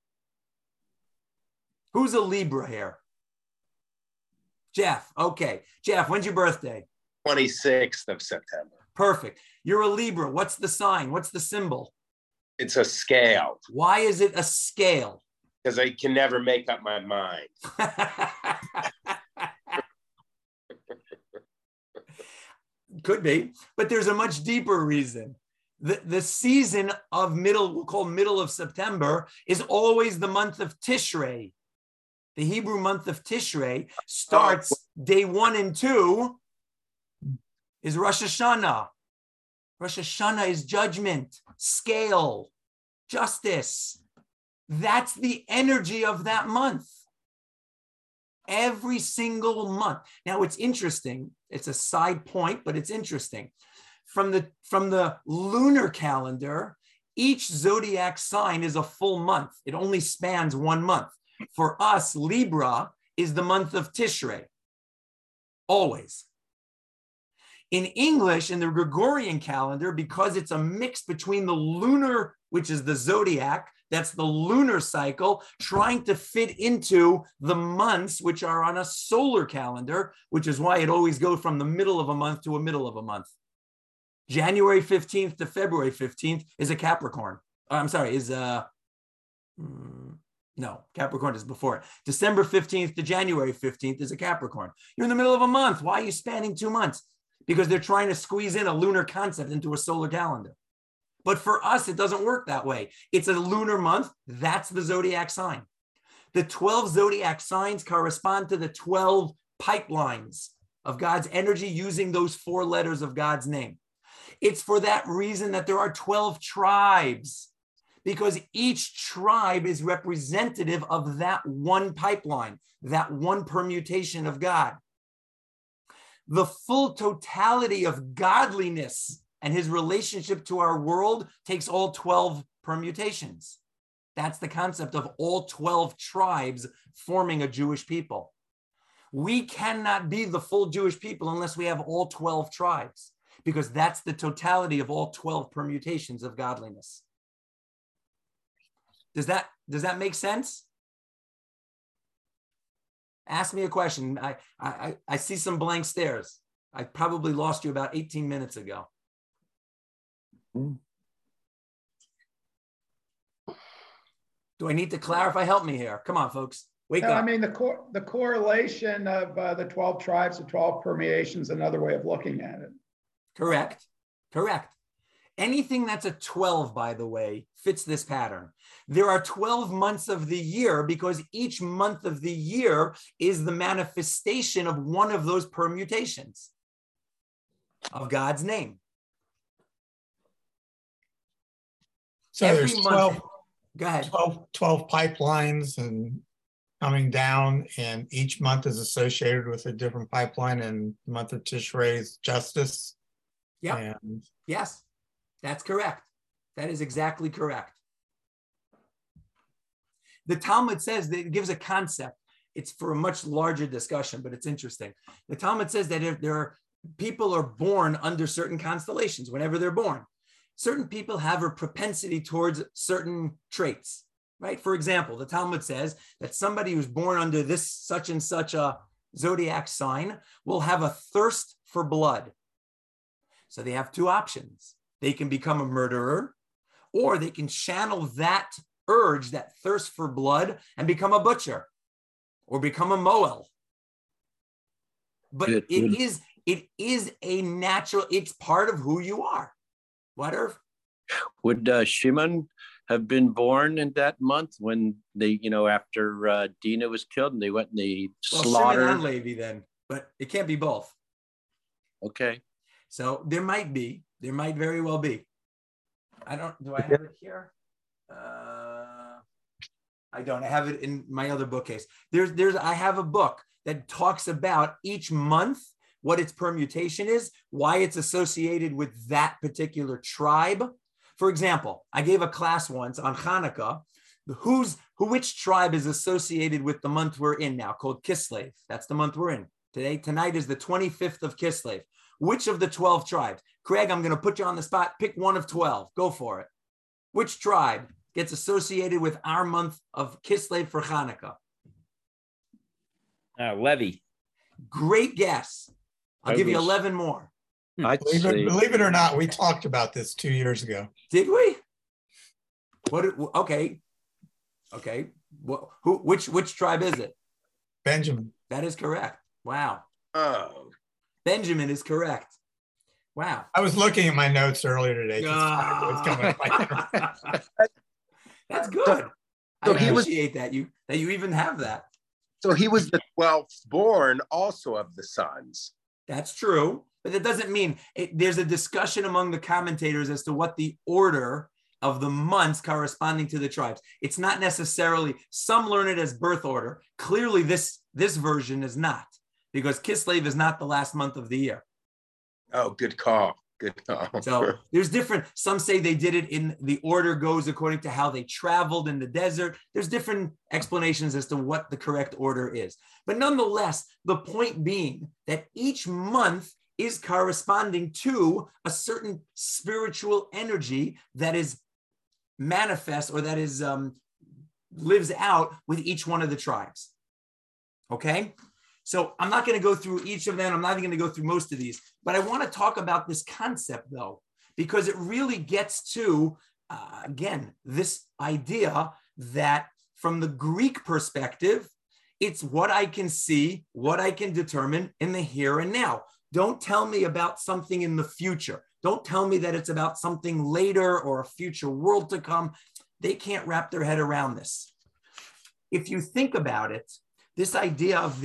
Who's a Libra here? Jeff. Okay. Jeff, when's your birthday? 26th of September. Perfect. You're a Libra. What's the sign? What's the symbol? It's a scale. Why is it a scale? Because I can never make up my mind. Could be, but there's a much deeper reason. The season of we'll call middle of September, is always the month of Tishrei. The Hebrew month of Tishrei starts day 1 and 2 is Rosh Hashanah. Rosh Hashanah is judgment, scale, justice. That's the energy of that month. Every single month. Now it's interesting. It's a side point, but it's interesting. From the lunar calendar, each zodiac sign is a full month. It only spans 1 month. For us, Libra is the month of Tishrei. Always. In English, in the Gregorian calendar, because it's a mix between the lunar, which is the zodiac, that's the lunar cycle, trying to fit into the months which are on a solar calendar, which is why it always goes from the middle of a month to a middle of a month. January 15th to February 15th is a Capricorn. No, Capricorn is before it. December 15th to January 15th is a Capricorn. You're in the middle of a month. Why are you spanning 2 months? Because they're trying to squeeze in a lunar concept into a solar calendar. But for us, it doesn't work that way. It's a lunar month. That's the zodiac sign. The 12 zodiac signs correspond to the 12 pipelines of God's energy using those 4 letters of God's name. It's for that reason that there are 12 tribes, because each tribe is representative of that one pipeline, that one permutation of God. The full totality of godliness and his relationship to our world takes all 12 permutations. That's the concept of all 12 tribes forming a Jewish people. We cannot be the full Jewish people unless we have all 12 tribes, because that's the totality of all 12 permutations of godliness. Does that make sense? Ask me a question. I see some blank stares. I probably lost you about 18 minutes ago. Do I need to clarify? Help me here. Come on, folks. Wake up. I mean, the correlation of the 12 tribes, the 12 permeations, another way of looking at it. Correct. Anything that's a 12, by the way, fits this pattern. There are 12 months of the year because each month of the year is the manifestation of one of those permutations of God's name. So Every there's month, 12, go ahead. 12 pipelines and coming down, and each month is associated with a different pipeline, and the month of Tishrei is justice. Yeah. Yes, that's correct. That is exactly correct. The Talmud says that it gives a concept. It's for a much larger discussion, but it's interesting. The Talmud says that if people are born under certain constellations, whenever they're born, certain people have a propensity towards certain traits, right? For example, the Talmud says that somebody who's born under this such and such a zodiac sign will have a thirst for blood. So they have 2 options. They can become a murderer, or they can channel that urge, that thirst for blood, and become a butcher or become a moel. But it is a natural, it's part of who you are. What, Irv? Would Shimon have been born in that month when they, after Dinah was killed and they went and they slaughtered? Shimon and Levi then, but it can't be both. Okay. So there might very well be. Do I have it here? I don't. I have it in my other bookcase. I have a book that talks about each month, what its permutation is, why it's associated with that particular tribe. For example, I gave a class once on Hanukkah, which tribe is associated with the month we're in now, called Kislev. That's the month we're in. Tonight is the 25th of Kislev. Which of the 12 tribes? Craig, I'm going to put you on the spot. Pick one of 12. Go for it. Which tribe gets associated with our month of Kislev for Hanukkah? Levi. Great guess. I'll give you 11 more. Believe it or not, we talked about this 2 years ago. Did we? Okay. Which tribe is it? Benjamin. That is correct. Wow. Oh. Benjamin is correct. Wow. I was looking at my notes earlier today. What's coming up. That's good. I So he was- appreciate that you even have that. So he was the 12th born also of the sons. That's true, but that doesn't mean there's a discussion among the commentators as to what the order of the months corresponding to the tribes. It's not necessarily, some learn it as birth order. Clearly this version is not, because Kislev is not the last month of the year. Oh, good call. Good call. So there's different, some say they did it in the order goes according to how they traveled in the desert. There's different explanations as to what the correct order is. But nonetheless, the point being that each month is corresponding to a certain spiritual energy that is manifest, or that is lives out with each one of the tribes. Okay? So I'm not going to go through each of them. I'm not even going to go through most of these, but I want to talk about this concept though, because it really gets to, again, this idea that from the Greek perspective, it's what I can see, what I can determine in the here and now. Don't tell me about something in the future. Don't tell me that it's about something later or a future world to come. They can't wrap their head around this. If you think about it, this idea of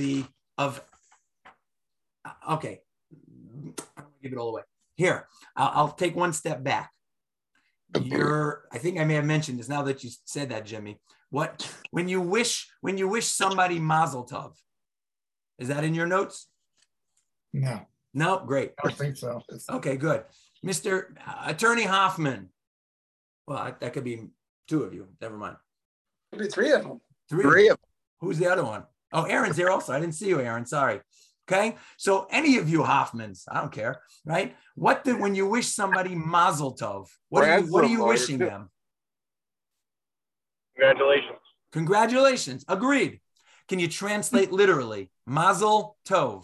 okay, I don't give it all away. Here, I'll take one step back. I think I may have mentioned this now that you said that, Jimmy. When you wish somebody Mazel Tov, is that in your notes? No. No, great. I don't think so. Okay, good. Mr. Attorney Hoffman. Well, that could be two of you. Never mind. Could be three of them. Three of them. Who's the other one? Oh, Aaron's here also. I didn't see you, Aaron. Sorry. Okay. So any of you Hoffmans, I don't care, right? When you wish somebody Mazel Tov, what are you wishing them? Congratulations. Congratulations. Agreed. Can you translate literally? Mazel Tov.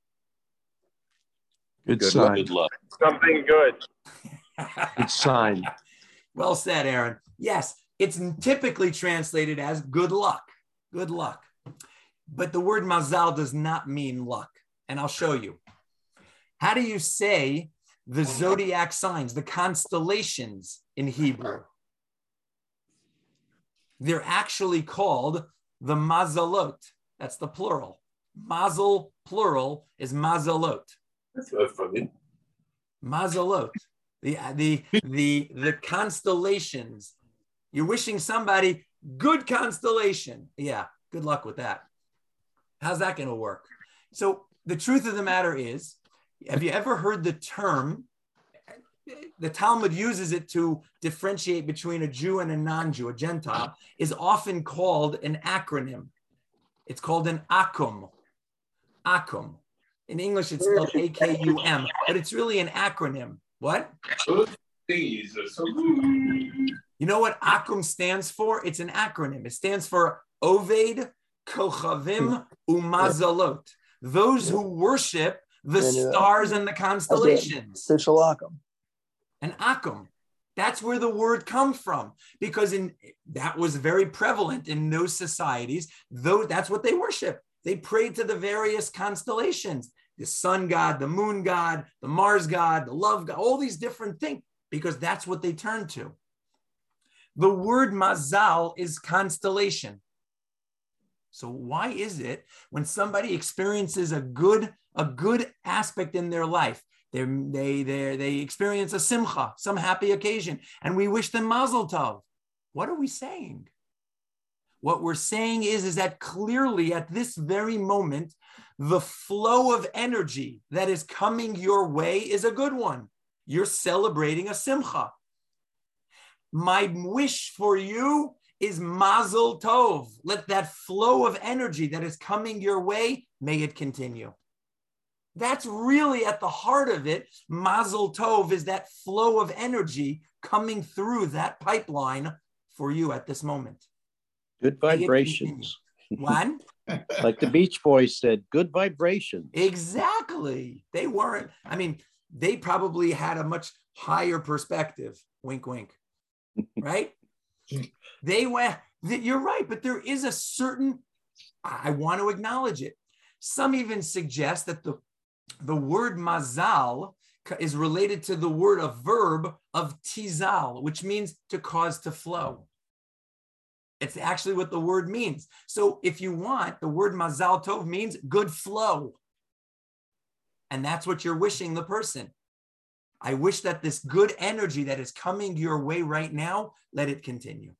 Good sign. Good luck. Something good. Good sign. Well said, Aaron. Yes, it's typically translated as good luck. Good luck. But the word mazal does not mean luck. And I'll show you. How do you say the zodiac signs, the constellations in Hebrew? They're actually called the mazalot. That's the plural. Mazel, plural, is mazalot. That's not funny. Mazalot. The constellations. You're wishing somebody good constellation. Yeah, good luck with that. How's that going to work? So the truth of the matter is, have you ever heard the term, the Talmud uses it to differentiate between a Jew and a non-Jew, a Gentile, is often called an acronym. It's called an akum. Akum. In English, it's spelled A-K-U-M, but it's really an acronym. What? These are so You know what akum stands for? It's an acronym. It stands for Oved, Kochavim, Umazalot. Those who worship the stars and the constellations. An akum. That's where the word comes from, because that was very prevalent in those societies. That's what they worship. They prayed to the various constellations, the sun god, the moon god, the Mars god, the love god, all these different things, because that's what they turned to. The word mazal is constellation. So why is it when somebody experiences a good aspect in their life, they experience a simcha, some happy occasion, and we wish them mazel tov? What are we saying? What we're saying is that clearly at this very moment, the flow of energy that is coming your way is a good one. You're celebrating a simcha. My wish for you is mazel tov. Let that flow of energy that is coming your way, may it continue. That's really at the heart of it. Mazel tov is that flow of energy coming through that pipeline for you at this moment. Good vibrations. One? Like the Beach Boys said, good vibrations. Exactly. They weren't, I mean, they probably had a much higher perspective. Wink, wink. Right? They went, you're right, but there is a certain, I want to acknowledge it. Some even suggest that the word mazal is related to the word, a verb of tizal, which means to cause to flow. It's actually what the word means. So if you want, the word mazal tov means good flow. And that's what you're wishing the person. I wish that this good energy that is coming your way right now, let it continue.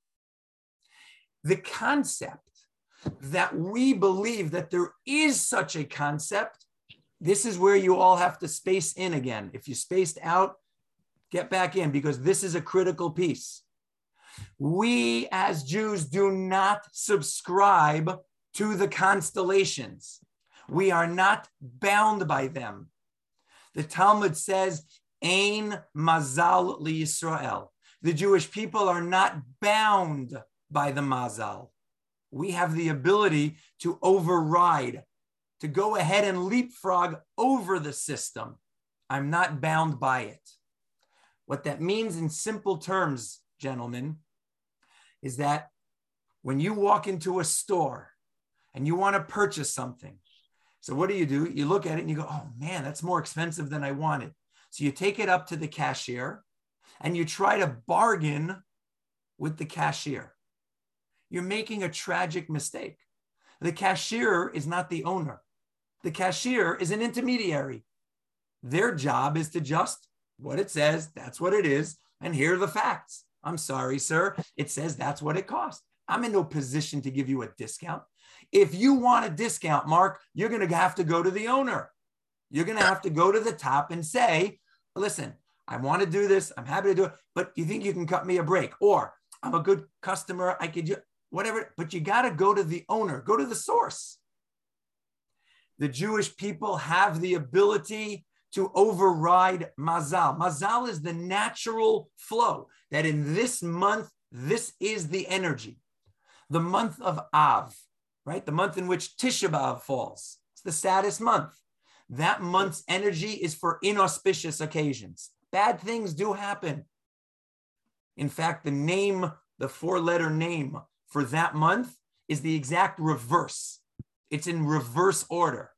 The concept that we believe that there is such a concept, this is where you all have to space in again. If you spaced out, get back in, because this is a critical piece. We as Jews do not subscribe to the constellations. We are not bound by them. The Talmud says, Ein mazal liYisrael. The Jewish people are not bound by the mazal. We have the ability to override, to go ahead and leapfrog over the system. I'm not bound by it. What that means in simple terms, gentlemen, is that when you walk into a store and you want to purchase something, so what do? You look at it and you go, oh man, that's more expensive than I wanted. So you take it up to the cashier and you try to bargain with the cashier. You're making a tragic mistake. The cashier is not the owner. The cashier is an intermediary. Their job is to just what it says, that's what it is, and here are the facts. I'm sorry, sir. It says that's what it costs. I'm in no position to give you a discount. If you want a discount, Mark, you're going to have to go to the owner. You're going to have to go to the top and say, listen, I want to do this. I'm happy to do it, but you think you can cut me a break? Or I'm a good customer. I could do whatever, but you got to go to the owner, go to the source. The Jewish people have the ability to override mazal. Mazal is the natural flow that in this month, this is the energy. The month of Av, right? The month in which Tisha B'Av falls. It's the saddest month. That month's energy is for inauspicious occasions. Bad things do happen. In fact, the name, the four-letter name for that month is the exact reverse. It's in reverse order.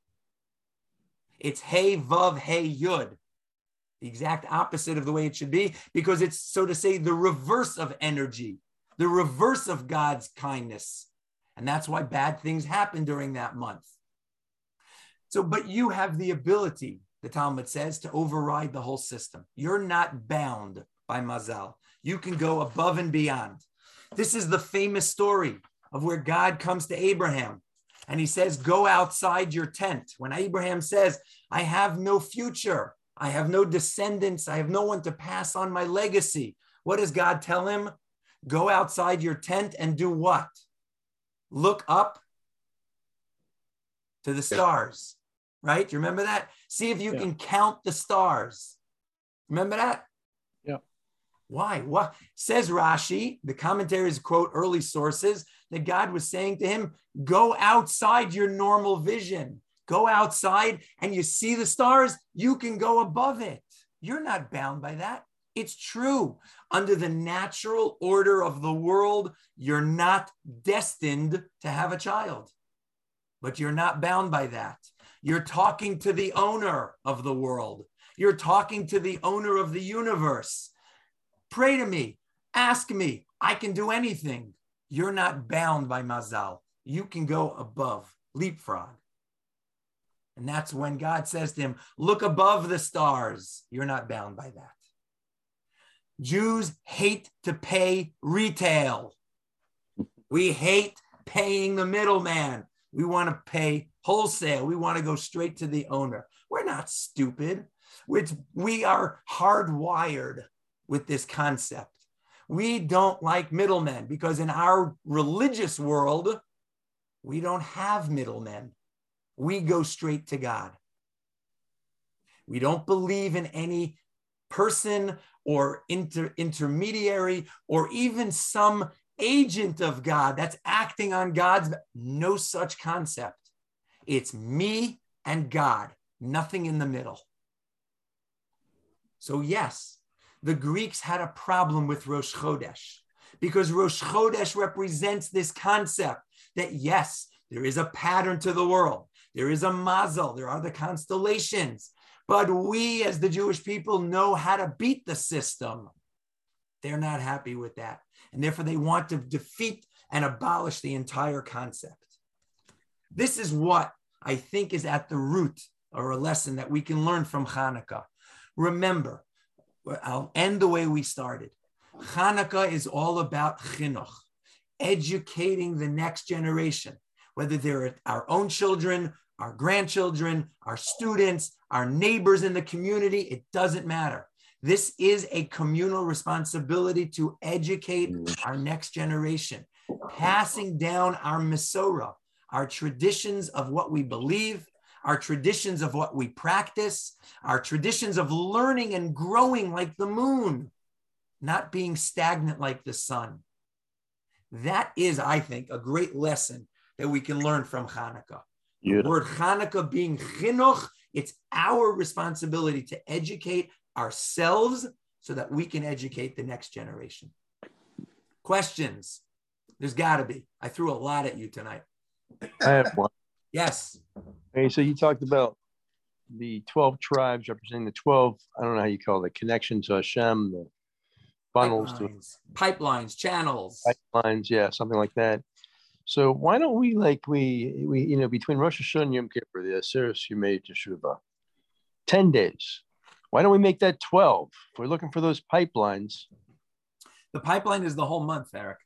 It's Hey Vav Hey Yud, the exact opposite of the way it should be, because it's, so to say, the reverse of energy, the reverse of God's kindness. And that's why bad things happen during that month. So, but you have the ability, the Talmud says, to override the whole system. You're not bound by mazal. You can go above and beyond. This is the famous story of where God comes to Abraham and he says, go outside your tent. When Abraham says, I have no future, I have no descendants, I have no one to pass on my legacy. What does God tell him? Go outside your tent and do what? Look up to the stars, right? Do you remember that? See if you can count the stars. Remember that? Yeah. Why? What says Rashi? The commentaries quote early sources that God was saying to him, go outside your normal vision. Go outside and you see the stars, you can go above it. You're not bound by that. It's true. Under the natural order of the world, you're not destined to have a child, but you're not bound by that. You're talking to the owner of the world. You're talking to the owner of the universe. Pray to me, ask me, I can do anything. You're not bound by mazal. You can go above, leapfrog. And that's when God says to him, look above the stars. You're not bound by that. Jews hate to pay retail. We hate paying the middleman. We want to pay wholesale. We want to go straight to the owner. We're not stupid. We are hardwired with this concept. We don't like middlemen because in our religious world, we don't have middlemen. We go straight to God. We don't believe in any person or intermediary or even some agent of God that's acting on God's. No such concept. It's me and God, nothing in the middle. So yes, the Greeks had a problem with Rosh Chodesh because Rosh Chodesh represents this concept that yes, there is a pattern to the world. There is a mazel. There are the constellations. But we as the Jewish people know how to beat the system. They're not happy with that. And therefore they want to defeat and abolish the entire concept. This is what I think is at the root or a lesson that we can learn from Hanukkah. Remember, I'll end the way we started. Hanukkah is all about chinuch, educating the next generation, whether they're our own children, our grandchildren, our students, our neighbors in the community, it doesn't matter. This is a communal responsibility to educate our next generation, passing down our Mesorah, our traditions of what we believe, our traditions of what we practice, our traditions of learning and growing like the moon, not being stagnant like the sun. That is, I think, a great lesson that we can learn from Hanukkah. The word Hanukkah being chinuch, it's our responsibility to educate ourselves so that we can educate the next generation. Questions? There's got to be. I threw a lot at you tonight. I have one. Yes. Hey, so you talked about the 12 tribes representing the 12, I don't know how you call it, connections to Hashem, the funnels, pipelines, channels. Pipelines, yeah, something like that. So why don't we, like we between Rosh Hashanah and Yom Kippur, the Aseret Yemei Teshuvah, 10 days. Why don't we make that 12? If we're looking for those pipelines. The pipeline is the whole month, Eric.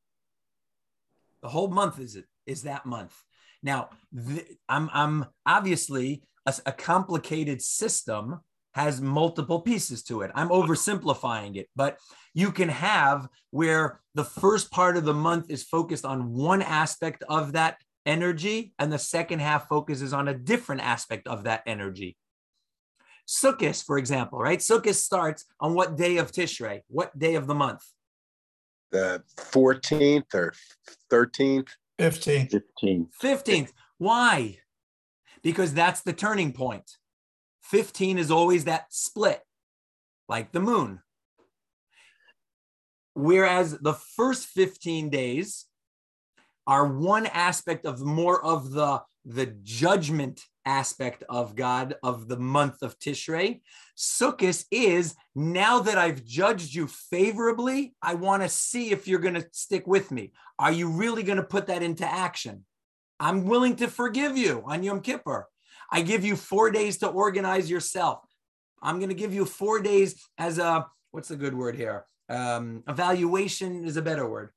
The whole month is that month. Now, I'm obviously a complicated system has multiple pieces to it. I'm oversimplifying it, but you can have where the first part of the month is focused on one aspect of that energy, and the second half focuses on a different aspect of that energy. Sukkot, for example, right? Sukkot starts on what day of Tishrei? What day of the month? The 14th or 13th? 15th. 15th. Why? Because that's the turning point. 15 is always that split, like the moon. Whereas the first 15 days are one aspect of more of the judgment aspect of God of the month of Tishrei. Sukkot is, now that I've judged you favorably, I want to see if you're going to stick with me. Are you really going to put that into action? I'm willing to forgive you on Yom Kippur. I give you 4 days to organize yourself. I'm going to give you 4 days as a, what's the good word here? Evaluation is a better word.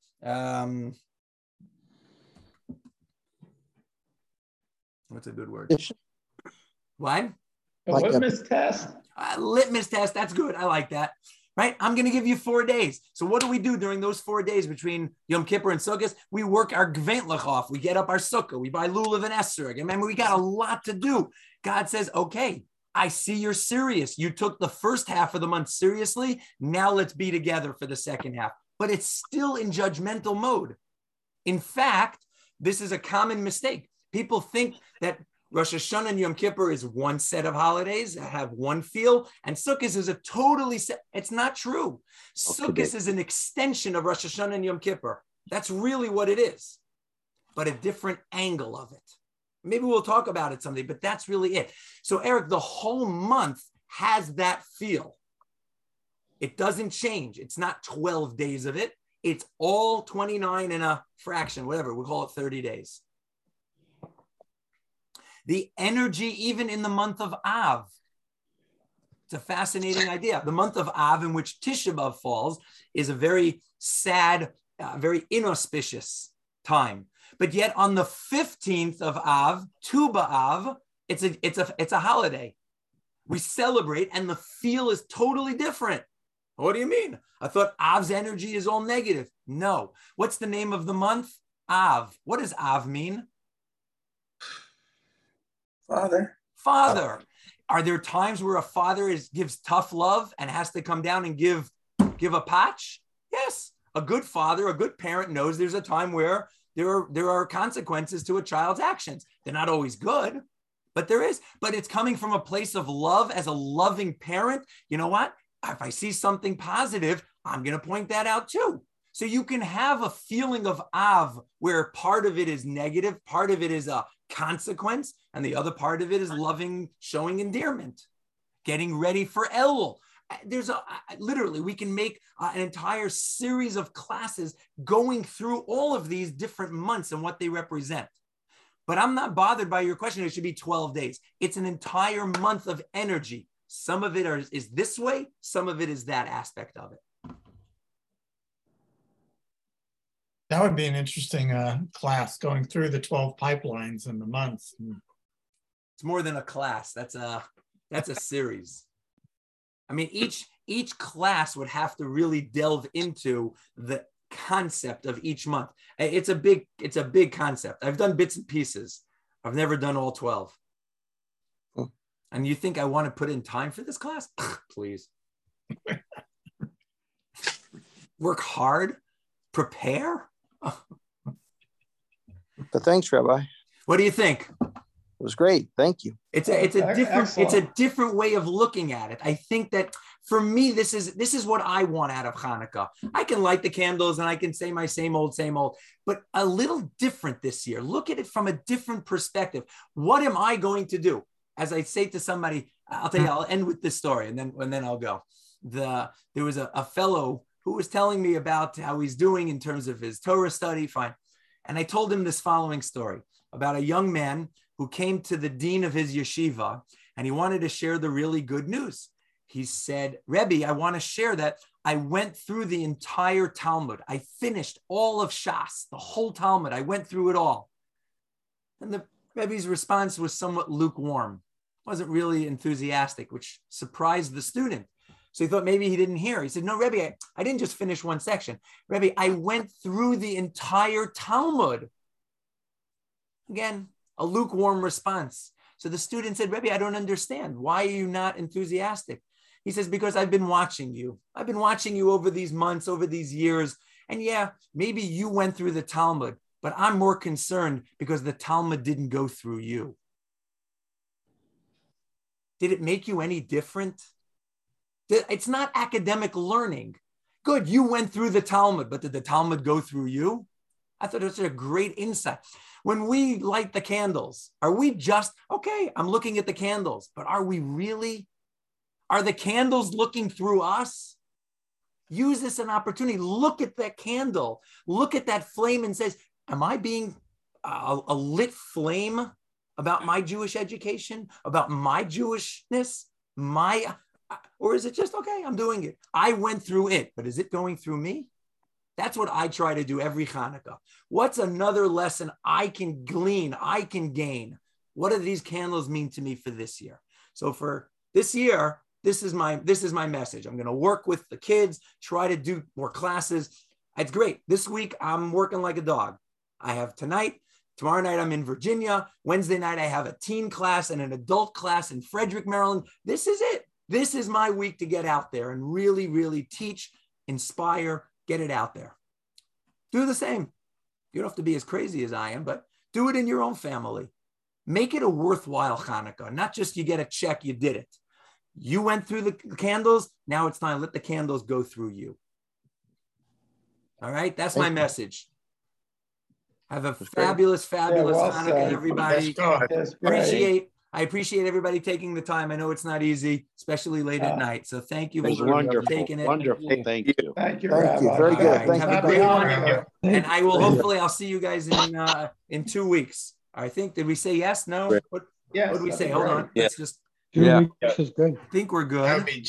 What's a good word? What? A litmus test? Litmus test. That's good. I like that. Right? I'm going to give you 4 days. So what do we do during those 4 days between Yom Kippur and Sukkot? We work our Gventlach off. We get up our sukkah. We buy lulav and esrog. Remember, we got a lot to do. God says, okay, I see you're serious. You took the first half of the month seriously. Now let's be together for the second half. But it's still in judgmental mode. In fact, this is a common mistake. People think that Rosh Hashanah and Yom Kippur is one set of holidays that have one feel, and Sukkot is a totally set. It's not true. Sukkot is an extension of Rosh Hashanah and Yom Kippur. That's really what it is, but a different angle of it. Maybe we'll talk about it someday, but that's really it. So, Eric, the whole month has that feel. It doesn't change. It's not 12 days of it. It's all 29 and a fraction, whatever. We'll call it 30 days. The energy, even in the month of Av. It's a fascinating idea. The month of Av, in which Tisha B'Av falls, is a very sad very inauspicious time. But yet on the 15th of Av, Tu B'Av, it's a holiday. We celebrate, and the feel is totally different. What do you mean? I thought Av's energy is all negative. No. What's the name of the month? Av. What does Av mean? Father. Father. Are there times where a father gives tough love and has to come down and give a patch? Yes. A good father, a good parent knows there's a time where there are consequences to a child's actions. They're not always good, but there is. But it's coming from a place of love as a loving parent. You know what? If I see something positive, I'm going to point that out too. So you can have a feeling of Av where part of it is negative, part of it is a consequence, and the other part of it is loving, showing endearment, getting ready for Elul. There's literally, we can make an entire series of classes going through all of these different months and what they represent. But I'm not bothered by your question. It should be 12 days. It's an entire month of energy. Some of it is this way. Some of it is that aspect of it. That would be an interesting class, going through the 12 pipelines in the months. It's more than a class. That's a series. I mean, each class would have to really delve into the concept of each month. It's a big concept. I've done bits and pieces. I've never done all 12. And you think I want to put in time for this class? Please. Work hard, prepare. But thanks, Rabbi. What do you think? It was great. Thank you. It's a different way of looking at it. I think that for me, this is what I want out of Hanukkah. I can light the candles and I can say my same old, but a little different this year. Look at it from a different perspective. What am I going to do? As I say to somebody, I'll tell you, I'll end with this story and then I'll go. There was a fellow who was telling me about how he's doing in terms of his Torah study. Fine. And I told him this following story about a young man who came to the dean of his yeshiva and he wanted to share the really good news. He said, Rebbe, I want to share that I went through the entire Talmud. I finished all of Shas, the whole Talmud. I went through it all. And the Rebbe's response was somewhat lukewarm. Wasn't really enthusiastic, which surprised the student. So he thought maybe he didn't hear. He said, no, Rebbe, I didn't just finish one section. Rebbe, I went through the entire Talmud. Again, a lukewarm response. So the student said, Rebbe, I don't understand. Why are you not enthusiastic? He says, because I've been watching you. I've been watching you over these months, over these years. And yeah, maybe you went through the Talmud, but I'm more concerned because the Talmud didn't go through you. Did it make you any different? It's not academic learning. Good, you went through the Talmud, but did the Talmud go through you? I thought it was a great insight. When we light the candles, are we just, okay, I'm looking at the candles, but are we really? Are the candles looking through us? Use this as an opportunity. Look at that candle. Look at that flame and says, am I being a lit flame about my Jewish education, about my Jewishness, or is it just, okay, I'm doing it. I went through it, but is it going through me? That's what I try to do every Hanukkah. What's another lesson I can glean, I can gain? What do these candles mean to me for this year? So for this year, this is my message. I'm going to work with the kids, try to do more classes. It's great. This week, I'm working like a dog. I have tonight. Tomorrow night, I'm in Virginia. Wednesday night, I have a teen class and an adult class in Frederick, Maryland. This is it. This is my week to get out there and really, really teach, inspire, get it out there. Do the same. You don't have to be as crazy as I am, but do it in your own family. Make it a worthwhile Hanukkah, not just you get a check, you did it. You went through the candles. Now it's time. Let the candles go through you. All right. That's my message. Have a fabulous Hanukkah, everybody. I appreciate everybody taking the time. I know it's not easy, especially late at night. So thank you for taking it. Wonderful. Thank you. Thank you, Thank you. Rabbi. Very good. Right. Have a great one. And I will I'll see you guys in 2 weeks. I think, did we say yes? No? What did we say? Hold on. Yeah. Let's just, Yeah. I think we're good.